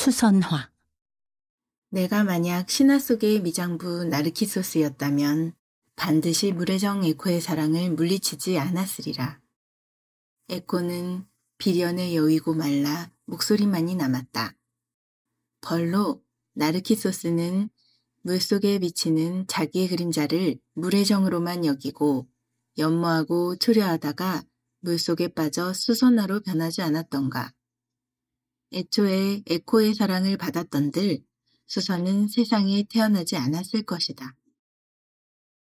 수선화. 내가 만약 신화 속의 미장부 나르키소스였다면 반드시 물의 에코의 사랑을 물리치지 않았으리라. 에코는 비련의 여위고 말라 목소리만이 남았다. 벌로 나르키소스는 물속에 비치는 자기의 그림자를 물의 정으로만 여기고 연모하고 초려하다가 물속에 빠져 수선화로 변하지 않았던가. 애초에 에코의 사랑을 받았던들 수선은 세상에 태어나지 않았을 것이다.